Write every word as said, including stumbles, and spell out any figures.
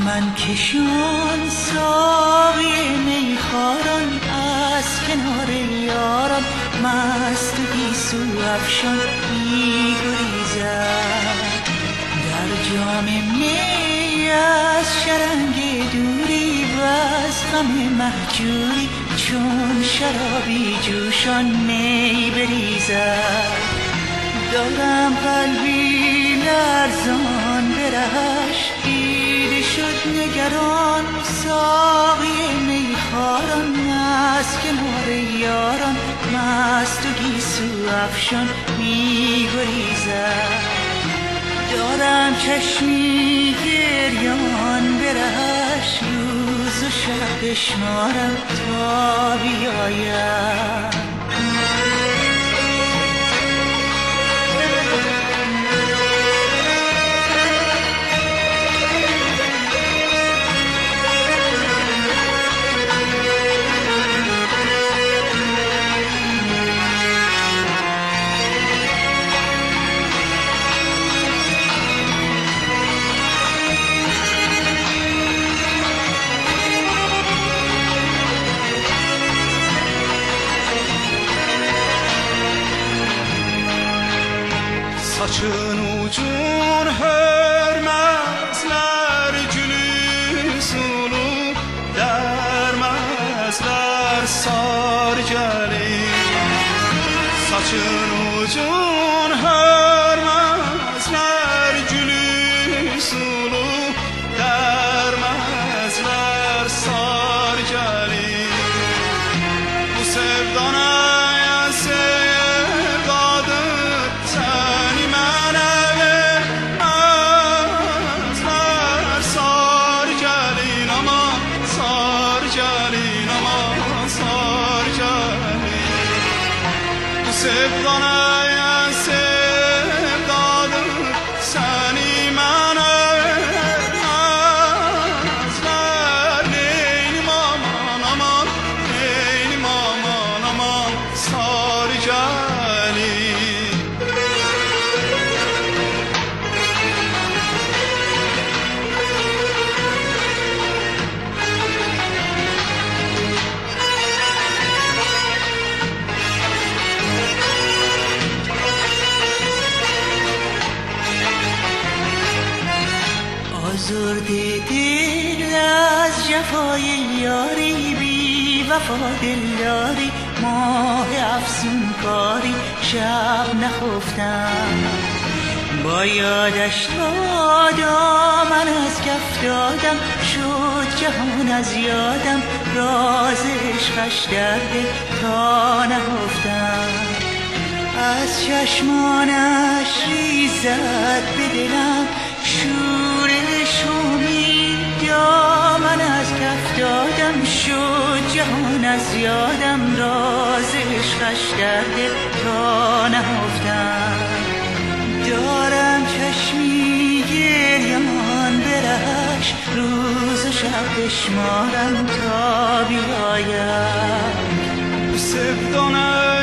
چمن کشان ساقی میخواران از کنار یاران مست و گیسو افشان می‌گریزد در جام می از شرنگ دوری و از غم مهجوری چون شرابی جوشان می بریزد. دارم قلبی لرزان برهش دیده شد نگران ساقی میخواران از کنار یاران مست و گیسو افشان می‌گریزد. دارم چشمی گریان برهش روز و شب بشمارم تا بیاید. Saçın ucun hörmezler gülü sulu dermezler sargeli. Saçın ucun hörmezler gülü sulu dermezler sargeli. Bu sevdana sevdanaya sevdadır seni mənə vermezler. Neynim aman aman, neynim aman aman sargeli. آزرده دل از جفای یاری بی وفا دلداری ماه افسون کاری شب نخفتم با یادش تا دامن از کف دادم شد جهان از یادم راز عشقش در دل تا نهفتم از چشمانش ریزد به دلم شورش امید من از کف دادم شد جهان از یادم راز عشقش در دل تا نهفتم دارم چشمی گریان برهش روز و شب بشمارم تا بیاید. sevdanı